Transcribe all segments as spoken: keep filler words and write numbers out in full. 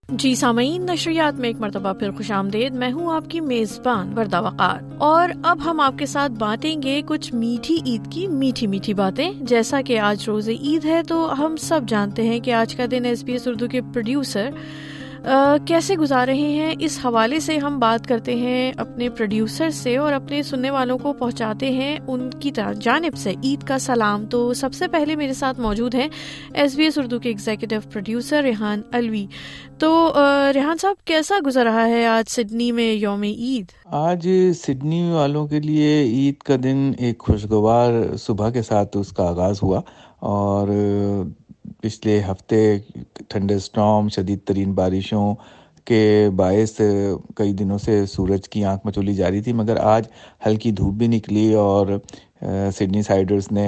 جی سامعین، نشریات میں ایک مرتبہ پھر خوش آمدید. میں ہوں آپ کی میزبان وردہ وقار، اور اب ہم آپ کے ساتھ بانٹیں گے کچھ میٹھی عید کی میٹھی میٹھی باتیں. جیسا کہ آج روز عید ہے تو ہم سب جانتے ہیں کہ آج کا دن ایس بی ایس اردو کے پروڈیوسر کیسے گزار رہے ہیں. اس حوالے سے ہم بات کرتے ہیں اپنے پروڈیوسر سے اور اپنے سننے والوں کو پہنچاتے ہیں ان کی جانب سے عید کا سلام. تو سب سے پہلے میرے ساتھ موجود ہیں ایس بی ایس اردو کے ایگزیکٹو پروڈیوسر ریحان الوی. تو ریحان صاحب، کیسا گزر رہا ہے آج سڈنی میں یوم عید؟ آج سڈنی والوں کے لیے عید کا دن ایک خوشگوار صبح کے ساتھ اس کا آغاز ہوا، اور پچھلے ہفتے ٹھنڈے اسٹارم، شدید ترین بارشوں کے باعث کئی دنوں سے سورج کی آنکھ مچولی جاری تھی، مگر آج ہلکی دھوپ بھی نکلی اور سڈنی سائڈرز نے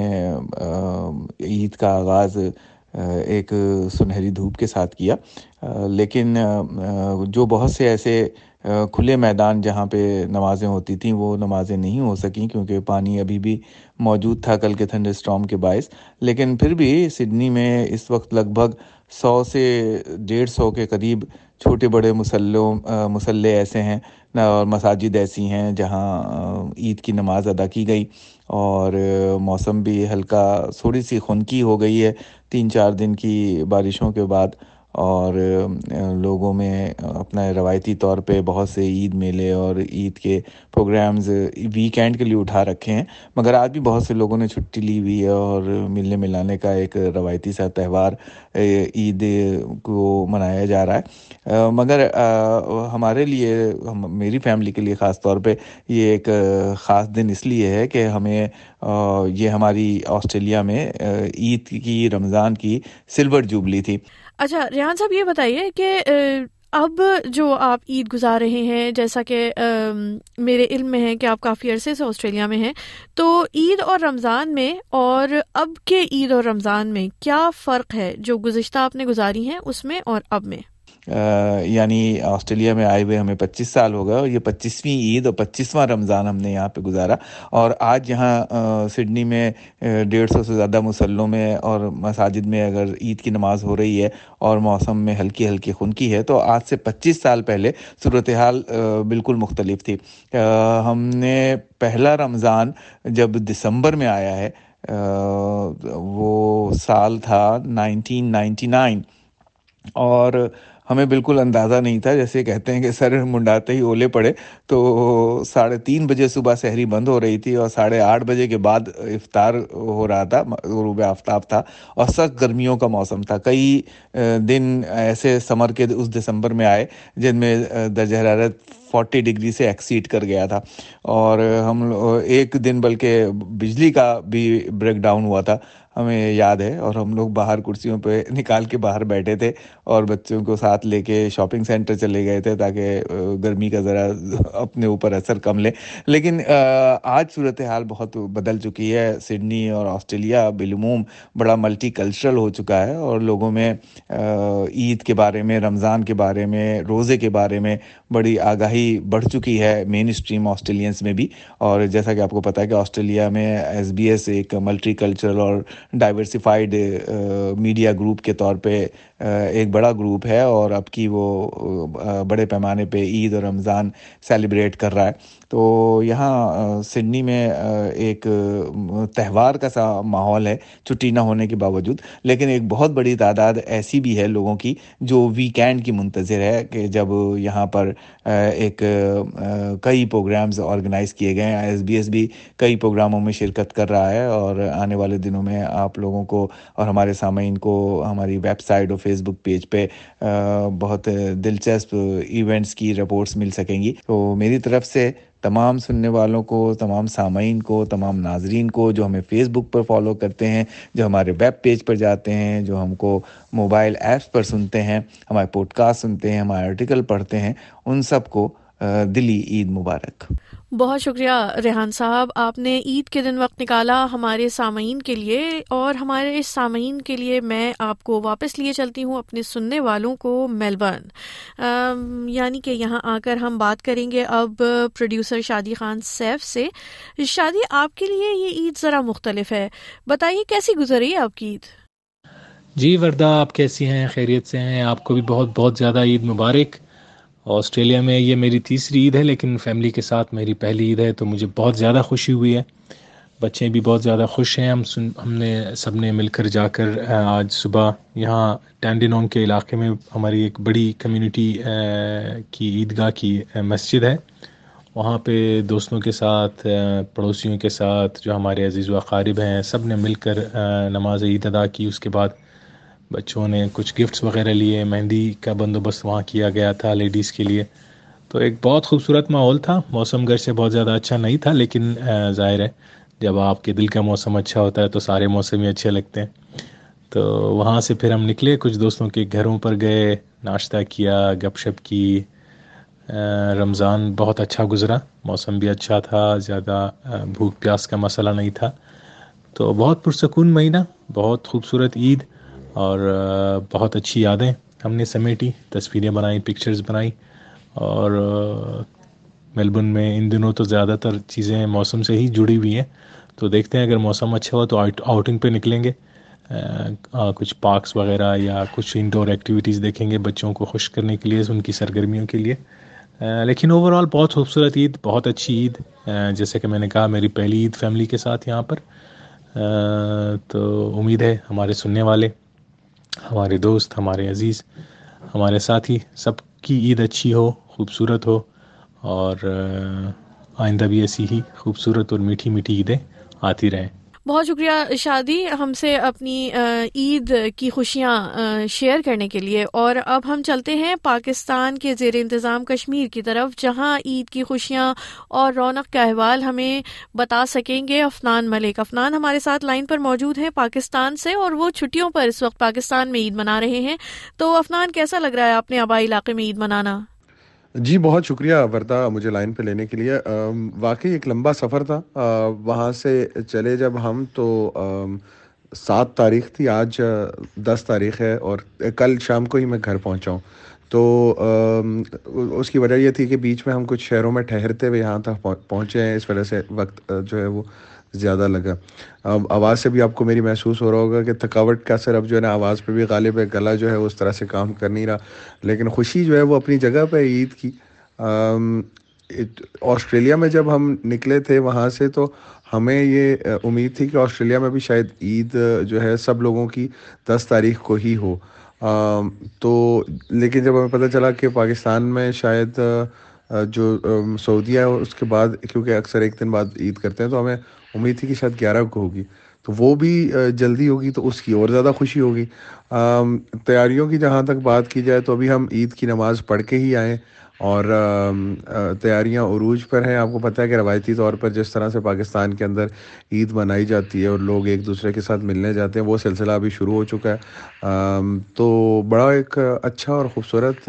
عید کا آغاز ایک سنہری دھوپ کے ساتھ کیا. لیکن جو بہت سے ایسے کھلے میدان جہاں پہ نمازیں ہوتی تھیں وہ نمازیں نہیں ہو سکیں کیونکہ پانی ابھی بھی موجود تھا کل کے تھنڈر اسٹارم کے باعث. لیکن پھر بھی سڈنی میں اس وقت لگ بھگ سو سے ڈیڑھ سو کے قریب چھوٹے بڑے مسلوں مسلے ایسے ہیں اور مساجد ایسی ہیں جہاں عید کی نماز ادا کی گئی، اور موسم بھی ہلکا تھوڑی سی خنکی ہو گئی ہے تین چار دن کی بارشوں کے بعد، اور لوگوں میں اپنا روایتی طور پہ بہت سے عید میلے اور عید کے پروگرامز ویکینڈ کے لیے اٹھا رکھے ہیں. مگر آج بھی بہت سے لوگوں نے چھٹی لی ہوئی ہے اور ملنے ملانے کا ایک روایتی سا تہوار عید کو منایا جا رہا ہے. مگر ہمارے لیے، میری فیملی کے لیے خاص طور پہ یہ ایک خاص دن اس لیے ہے کہ ہمیں یہ ہماری آسٹریلیا میں عید کی، رمضان کی سلور جوبلی تھی. اچھا ریحان صاحب، یہ بتائیے کہ اب جو آپ عید گزار رہے ہیں، جیسا کہ میرے علم میں ہے کہ آپ کافی عرصے سے آسٹریلیا میں ہیں، تو عید اور رمضان میں اور اب کے عید اور رمضان میں کیا فرق ہے جو گزشتہ آپ نے گزاری ہیں اس میں اور اب میں؟ یعنی آسٹریلیا میں آئے ہوئے ہمیں پچیس سال ہو گئے اور یہ پچیسویں عید اور پچیسواں رمضان ہم نے یہاں پہ گزارا. اور آج یہاں سڈنی میں ڈیڑھ سو سے زیادہ مسلوں میں اور مساجد میں اگر عید کی نماز ہو رہی ہے اور موسم میں ہلکی ہلکی خنکی ہے، تو آج سے پچیس سال پہلے صورتحال بالکل مختلف تھی. ہم نے پہلا رمضان جب دسمبر میں آیا ہے، وہ سال تھا نائنٹین نائنٹی نائن، اور ہمیں بالکل اندازہ نہیں تھا. جیسے کہتے ہیں کہ سر منڈاتے ہی اولے پڑے، تو ساڑھے تین بجے صبح سحری بند ہو رہی تھی اور ساڑھے آٹھ بجے کے بعد افطار ہو رہا تھا، غروب آفتاب تھا، اور سخت گرمیوں کا موسم تھا. کئی دن ایسے سمر کے اس دسمبر میں آئے جن میں درجہ حرارت فورٹی ڈگری سے ایکسیڈ کر گیا تھا، اور ہم ایک دن بلکہ بجلی کا بھی بریک ڈاؤن ہوا تھا، ہمیں یاد ہے. اور ہم لوگ باہر کرسیوں پہ نکال کے باہر بیٹھے تھے اور بچوں کو ساتھ لے کے شاپنگ سینٹر چلے گئے تھے تاکہ گرمی کا ذرا اپنے اوپر اثر کم لے. لیکن آج صورتحال بہت بدل چکی ہے. سڈنی اور آسٹریلیا بالعموم بڑا ملٹی کلچرل ہو چکا ہے، اور لوگوں میں عید کے بارے میں، رمضان کے بارے میں، روزے کے بارے میں بڑی آگاہی بڑھ چکی ہے مین اسٹریم آسٹریلینس میں بھی. اور جیسا کہ آپ کو پتہ ہے کہ آسٹریلیا میں ایس بی ایس ایک ملٹی کلچرل اور ڈائیورسفائیڈ میڈیا گروپ کے طور پہ ایک بڑا گروپ ہے، اور اب کی وہ بڑے پیمانے پہ عید اور رمضان سیلیبریٹ کر رہا ہے. تو یہاں سڈنی میں ایک تہوار کا سا ماحول ہے چھٹی نہ ہونے کے باوجود، لیکن ایک بہت بڑی تعداد ایسی بھی ہے لوگوں کی جو ویکینڈ کی منتظر ہے کہ جب یہاں پر ایک کئی پروگرامز آرگنائز کیے گئے ہیں. ایس بی ایس بھی کئی پروگراموں میں شرکت کر رہا ہے، اور آنے والے دنوں میں آپ لوگوں کو اور ہمارے سامعین کو ہماری ویب سائٹ اور فیس بک پیج پہ بہت دلچسپ ایونٹس کی رپورٹس مل سکیں گی. تو میری طرف سے تمام سننے والوں کو، تمام سامعین کو، تمام ناظرین کو جو ہمیں فیس بک پر فالو کرتے ہیں، جو ہمارے ویب پیج پر جاتے ہیں، جو ہم کو موبائل ایپس پر سنتے ہیں، ہمارے پوڈ کاسٹ سنتے ہیں، ہمارے آرٹیکل پڑھتے ہیں، ان سب کو دلی عید مبارک. بہت شکریہ ریحان صاحب، آپ نے عید کے دن وقت نکالا ہمارے سامعین کے لیے. اور ہمارے اس سامعین کے لیے میں آپ کو واپس لیے چلتی ہوں اپنے سننے والوں کو میلبرن، یعنی کہ یہاں آ کر ہم بات کریں گے اب پروڈیوسر شادی خان سیف سے. شادی، آپ کے لیے یہ عید ذرا مختلف ہے، بتائیے کیسی گزری آپ کی عید؟ جی وردہ، آپ کیسی ہیں؟ خیریت سے ہیں؟ آپ کو بھی بہت بہت زیادہ عید مبارک۔ آسٹریلیا میں یہ میری تیسری عید ہے، لیکن فیملی کے ساتھ میری پہلی عید ہے، تو مجھے بہت زیادہ خوشی ہوئی ہے۔ بچے بھی بہت زیادہ خوش ہیں۔ ہم سن ہم نے سب نے مل کر جا کر آج صبح یہاں ٹینڈینونگ کے علاقے میں ہماری ایک بڑی کمیونٹی کی عیدگاہ کی مسجد ہے، وہاں پہ دوستوں کے ساتھ، پڑوسیوں کے ساتھ، جو ہمارے عزیز و اقارب ہیں، سب نے مل کر نماز عید ادا کی۔ اس کے بعد بچوں نے کچھ گفٹس وغیرہ لیے، مہندی کا بندوبست وہاں کیا گیا تھا لیڈیز کے لیے، تو ایک بہت خوبصورت ماحول تھا۔ موسم گھر سے بہت زیادہ اچھا نہیں تھا، لیکن ظاہر ہے جب آپ کے دل کا موسم اچھا ہوتا ہے تو سارے موسم ہی اچھے لگتے ہیں۔ تو وہاں سے پھر ہم نکلے، کچھ دوستوں کے گھروں پر گئے، ناشتہ کیا، گپ شپ کی۔ رمضان بہت اچھا گزرا، موسم بھی اچھا تھا، زیادہ بھوک پیاس کا مسئلہ نہیں تھا، تو بہت پرسکون مہینہ، بہت خوبصورت عید، اور بہت اچھی یادیں ہم نے سمیٹی، تصویریں بنائیں، پکچرز بنائیں۔ اور میلبرن میں ان دنوں تو زیادہ تر چیزیں موسم سے ہی جڑی ہوئی ہیں، تو دیکھتے ہیں اگر موسم اچھا ہوا تو آؤٹنگ پہ نکلیں گے، کچھ پارکس وغیرہ یا کچھ انڈور ایکٹیویٹیز دیکھیں گے بچوں کو خوش کرنے کے لیے، ان کی سرگرمیوں کے لیے۔ لیکن اوور آل بہت خوبصورت عید، بہت اچھی عید۔ جیسے کہ میں نے کہا، میری پہلی عید فیملی کے ساتھ یہاں پر، تو امید ہے ہمارے سننے والے، ہمارے دوست، ہمارے عزیز، ہمارے ساتھی، سب کی عید اچھی ہو، خوبصورت ہو، اور آئندہ بھی ایسی ہی خوبصورت اور میٹھی میٹھی عیدیں آتی رہیں۔ بہت شکریہ شادی، ہم سے اپنی عید کی خوشیاں شیئر کرنے کے لیے۔ اور اب ہم چلتے ہیں پاکستان کے زیر انتظام کشمیر کی طرف، جہاں عید کی خوشیاں اور رونق کا احوال ہمیں بتا سکیں گے افنان ملک۔ افنان ہمارے ساتھ لائن پر موجود ہیں پاکستان سے، اور وہ چھٹیوں پر اس وقت پاکستان میں عید منا رہے ہیں۔ تو افنان، کیسا لگ رہا ہے اپنے آبائی علاقے میں عید منانا؟ جی بہت شکریہ وردہ مجھے لائن پہ لینے کے لیے۔ واقعی ایک لمبا سفر تھا وہاں سے چلے جب ہم، تو سات تاریخ تھی، آج دس تاریخ ہے، اور کل شام کو ہی میں گھر پہنچا ہوں۔ تو اس کی وجہ یہ تھی کہ بیچ میں ہم کچھ شہروں میں ٹھہرتے ہوئے یہاں تک پہنچے ہیں، اس وجہ سے وقت جو ہے وہ زیادہ لگا۔ آواز سے بھی آپ کو میری محسوس ہو رہا ہوگا کہ تھکاوٹ کا اثر اب جو ہے نا آواز پہ بھی غالب ہے، گلا جو ہے اس طرح سے کام کر نہیں رہا، لیکن خوشی جو ہے وہ اپنی جگہ پہ عید کی۔ آسٹریلیا میں جب ہم نکلے تھے وہاں سے، تو ہمیں یہ امید تھی کہ آسٹریلیا میں بھی شاید عید جو ہے سب لوگوں کی دس تاریخ کو ہی ہو، تو لیکن جب ہمیں پتہ چلا کہ پاکستان میں شاید جو سعودیہ ہے اس کے بعد، کیونکہ اکثر ایک دن بعد عید کرتے ہیں، تو ہمیں امید تھی کہ شاید گیارہ کو ہوگی، تو وہ بھی جلدی ہوگی، تو اس کی اور زیادہ خوشی ہوگی۔ تیاریوں کی جہاں تک بات کی جائے تو ابھی ہم عید کی نماز پڑھ کے ہی آئیں، اور تیاریاں عروج پر ہیں۔ آپ کو پتہ ہے کہ روایتی طور پر جس طرح سے پاکستان کے اندر عید منائی جاتی ہے اور لوگ ایک دوسرے کے ساتھ ملنے جاتے ہیں، وہ سلسلہ ابھی شروع ہو چکا ہے، تو بڑا ایک اچھا اور خوبصورت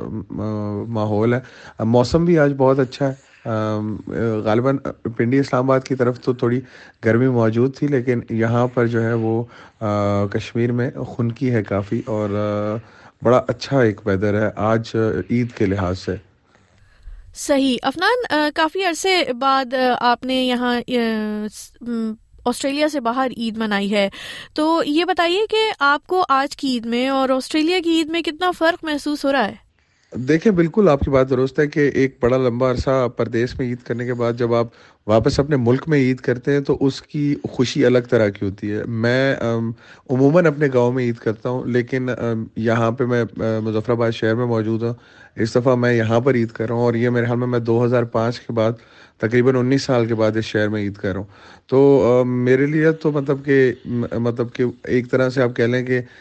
ماحول ہے۔ موسم بھی آج بہت اچھا ہے، غالباً پنڈی اسلام آباد کی طرف تو تھوڑی گرمی موجود تھی، لیکن یہاں پر جو ہے وہ کشمیر میں خنکی ہے کافی، اور بڑا اچھا ایک ویدر ہے آج عید کے لحاظ سے۔ صحیح افنان، کافی عرصے بعد آپ نے یہاں آسٹریلیا سے باہر عید منائی ہے، تو یہ بتائیے کہ آپ کو آج کی عید میں اور آسٹریلیا کی عید میں کتنا فرق محسوس ہو رہا ہے؟ دیکھیں، بالکل آپ کی بات درست ہے کہ ایک بڑا لمبا عرصہ پردیس میں عید کرنے کے بعد جب آپ واپس اپنے ملک میں عید کرتے ہیں تو اس کی خوشی الگ طرح کی ہوتی ہے۔ میں عموماً اپنے گاؤں میں عید کرتا ہوں، لیکن یہاں پہ میں مظفر آباد شہر میں موجود ہوں، اس دفعہ میں یہاں پر عید کر رہا ہوں، اور یہ میرے خیال میں میں دو ہزار پانچ کے بعد تقریباً انیس سال کے بعد اس شہر میں عید کر رہا ہوں۔ تو میرے لیے تو مطلب کہ مطلب کہ ایک طرح سے آپ کہہ لیں کہ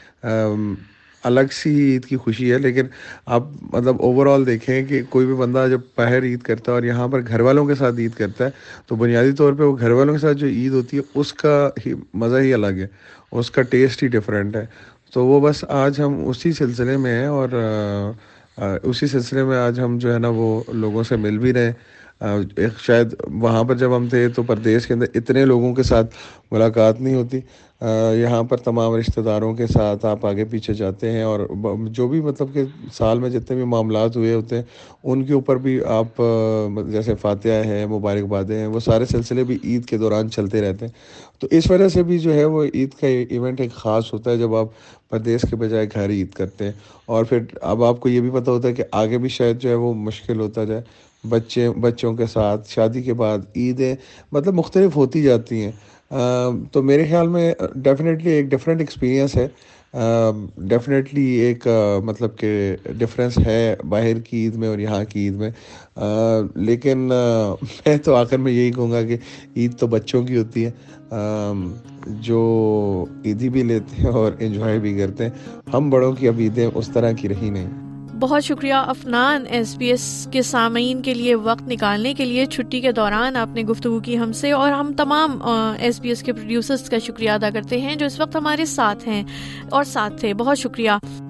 الگ سی ہی عید کی خوشی ہے، لیکن آپ مطلب اوور آل دیکھیں کہ کوئی بھی بندہ جب باہر عید کرتا ہے اور یہاں پر گھر والوں کے ساتھ عید کرتا ہے، تو بنیادی طور پہ وہ گھر والوں کے ساتھ جو عید ہوتی ہے اس کا ہی مزہ ہی الگ ہے، اس کا ٹیسٹ ہی ڈفرینٹ ہے۔ تو وہ بس آج ہم اسی سلسلے میں ہیں، اور اسی سلسلے میں آج ہم جو ہے نا وہ لوگوں سے مل بھی رہے ہیں۔ ایک شاید وہاں پر جب ہم تھے تو پردیس کے اندر اتنے لوگوں کے ساتھ ملاقات نہیں ہوتی. یہاں پر تمام رشتہ داروں کے ساتھ آپ آگے پیچھے جاتے ہیں اور جو بھی مطلب کہ سال میں جتنے بھی معاملات ہوئے ہوتے ہیں ان کے اوپر بھی آپ جیسے فاتحہ ہے, مبارکبادیں ہیں, وہ سارے سلسلے بھی عید کے دوران چلتے رہتے ہیں. تو اس وجہ سے بھی جو ہے وہ عید کا ایونٹ ایک خاص ہوتا ہے جب آپ پردیس کے بجائے گھر عید کرتے ہیں. اور پھر اب آپ کو یہ بھی پتہ ہوتا ہے کہ آگے بھی شاید جو ہے وہ مشکل ہوتا جائے. بچے بچوں کے ساتھ شادی کے بعد عیدیں مطلب مختلف ہوتی جاتی ہیں. تو میرے خیال میں ڈیفینیٹلی ایک ڈفرینٹ ایکسپیرینس ہے, ڈیفینیٹلی ایک مطلب کہ ڈفرینس ہے باہر کی عید میں اور یہاں کی عید میں. لیکن میں تو آخر میں یہی کہوں گا کہ عید تو بچوں کی ہوتی ہے جو عیدی بھی لیتے ہیں اور انجوائے بھی کرتے ہیں. ہم بڑوں کی اب عیدیں اس طرح کی رہی نہیں. بہت شکریہ عفنان, ایس بی ایس کے سامعین کے لیے وقت نکالنے کے لیے. چھٹی کے دوران آپ نے گفتگو کی ہم سے, اور ہم تمام ایس بی ایس کے پروڈیوسرز کا شکریہ ادا کرتے ہیں جو اس وقت ہمارے ساتھ ہیں اور ساتھ تھے. بہت شکریہ.